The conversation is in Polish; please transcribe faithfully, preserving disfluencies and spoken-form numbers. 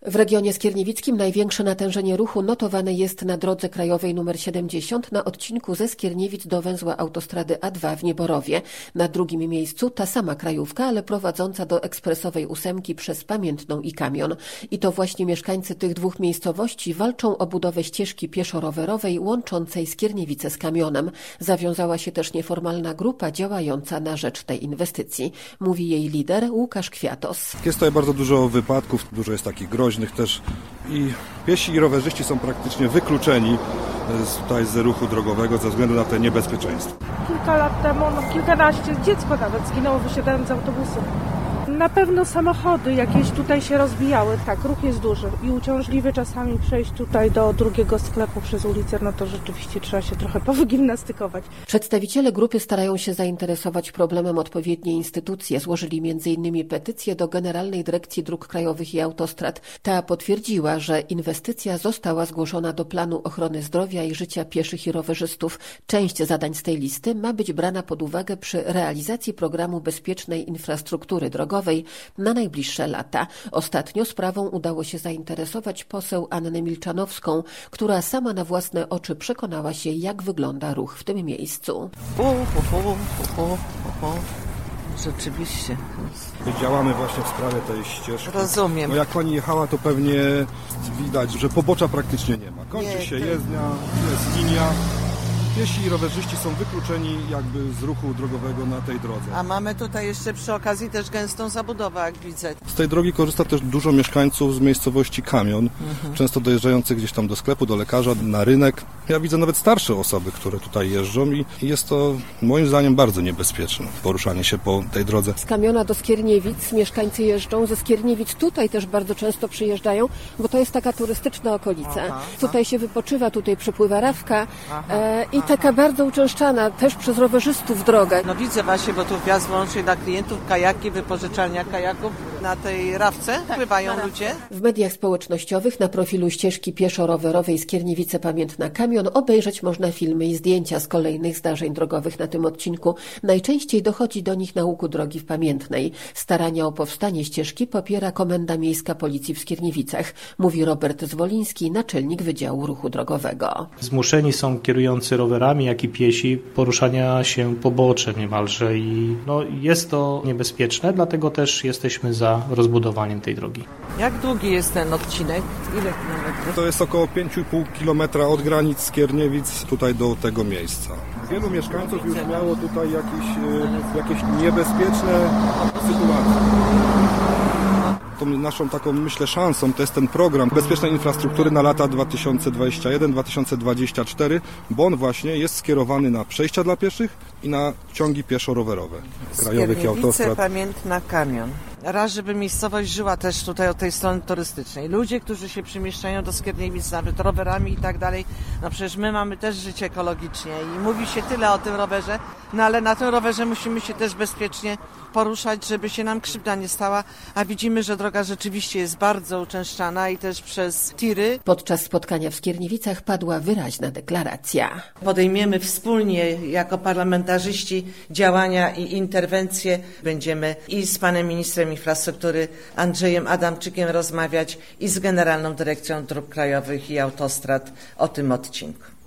W regionie skierniewickim największe natężenie ruchu notowane jest na drodze krajowej nr siedemdziesiąt na odcinku ze Skierniewic do węzła autostrady A dwa w Nieborowie. Na drugim miejscu ta sama krajówka, ale prowadząca do ekspresowej ósemki przez Pamiętną i Kamion. I to właśnie mieszkańcy tych dwóch miejscowości walczą o budowę ścieżki pieszo-rowerowej łączącej Skierniewice z Kamionem. Zawiązała się też nieformalna grupa działająca na rzecz tej inwestycji. Mówi jej lider Łukasz Kwiatos. Jest tutaj bardzo dużo wypadków, dużo jest takich groźnych też i piesi i rowerzyści są praktycznie wykluczeni z, tutaj z ruchu drogowego ze względu na te niebezpieczeństwo. Kilka lat temu, no kilkanaście, dziecko nawet zginęło wysiadając z autobusu. Na pewno samochody jakieś tutaj się rozbijały. Tak, ruch jest duży i uciążliwy czasami przejść tutaj do drugiego sklepu przez ulicę, no to rzeczywiście trzeba się trochę powygimnastykować. Przedstawiciele grupy starają się zainteresować problemem odpowiednie instytucje. Złożyli między innymi petycję do Generalnej Dyrekcji Dróg Krajowych i Autostrad. Ta potwierdziła, że inwestycja została zgłoszona do planu ochrony zdrowia i życia pieszych i rowerzystów. Część zadań z tej listy ma być brana pod uwagę przy realizacji programu bezpiecznej infrastruktury drogowej na najbliższe lata. Ostatnio sprawą udało się zainteresować poseł Annę Milczanowską, która sama na własne oczy przekonała się, jak wygląda ruch w tym miejscu. O, o, o, o, o. Rzeczywiście. Działamy właśnie w sprawie tej ścieżki. Rozumiem. No jak pani jechała, to pewnie widać, że pobocza praktycznie nie ma. Kończy nie, się to... jezdnia, jest linia. Piesi i rowerzyści są wykluczeni jakby z ruchu drogowego na tej drodze. A mamy tutaj jeszcze przy okazji też gęstą zabudowę, jak widzę. Z tej drogi korzysta też dużo mieszkańców z miejscowości Kamion, mhm. często dojeżdżających gdzieś tam do sklepu, do lekarza, na rynek. Ja widzę nawet starsze osoby, które tutaj jeżdżą i jest to moim zdaniem bardzo niebezpieczne poruszanie się po tej drodze. Z Kamiona do Skierniewic mieszkańcy jeżdżą, ze Skierniewic tutaj też bardzo często przyjeżdżają, bo to jest taka turystyczna okolica. Aha, tutaj aha. się wypoczywa, tutaj przepływa rafka e, i taka bardzo uczęszczana też przez rowerzystów droga. No widzę właśnie, bo tu wjazd łącznie dla klientów, kajaki, wypożyczalnia kajaków. Na tej rafce tak, pływają ludzie. W mediach społecznościowych na profilu ścieżki pieszo-rowerowej Skierniewice Pamiętna Kamion obejrzeć można filmy i zdjęcia z kolejnych zdarzeń drogowych na tym odcinku. Najczęściej dochodzi do nich na łuku drogi w Pamiętnej. Starania o powstanie ścieżki popiera Komenda Miejska Policji w Skierniewicach, mówi Robert Zwoliński, naczelnik Wydziału Ruchu Drogowego. Zmuszeni są kierujący rowerami, jak i piesi poruszania się pobocze niemalże i no, jest to niebezpieczne, dlatego też jesteśmy za rozbudowaniem tej drogi. Jak długi jest ten odcinek? Ile kilometrów? To jest około pięć i pół kilometra od granic Skierniewic tutaj do tego miejsca. Wielu mieszkańców już miało tutaj jakieś, jakieś niebezpieczne sytuacje. Tą naszą taką, myślę, szansą to jest ten program bezpiecznej infrastruktury na lata dwa tysiące dwudziesty pierwszy do dwa tysiące dwudziestego czwartego, bo on właśnie jest skierowany na przejścia dla pieszych i na ciągi pieszo-rowerowe krajowych i autostrad. Pamiętna Kamion. Raz, żeby miejscowość żyła też tutaj od tej strony turystycznej. Ludzie, którzy się przemieszczają do Skierniewic nawet rowerami i tak dalej, no przecież my mamy też życie ekologicznie i mówi się tyle o tym rowerze, no ale na tym rowerze musimy się też bezpiecznie poruszać, żeby się nam krzywda nie stała, a widzimy, że droga rzeczywiście jest bardzo uczęszczana i też przez tiry. Podczas spotkania w Skierniewicach padła wyraźna deklaracja. Podejmiemy wspólnie jako parlamentarzyści działania i interwencje. Będziemy i z panem ministrem infrastruktury Andrzejem Adamczykiem rozmawiać i z Generalną Dyrekcją Dróg Krajowych i Autostrad o tym odcinku.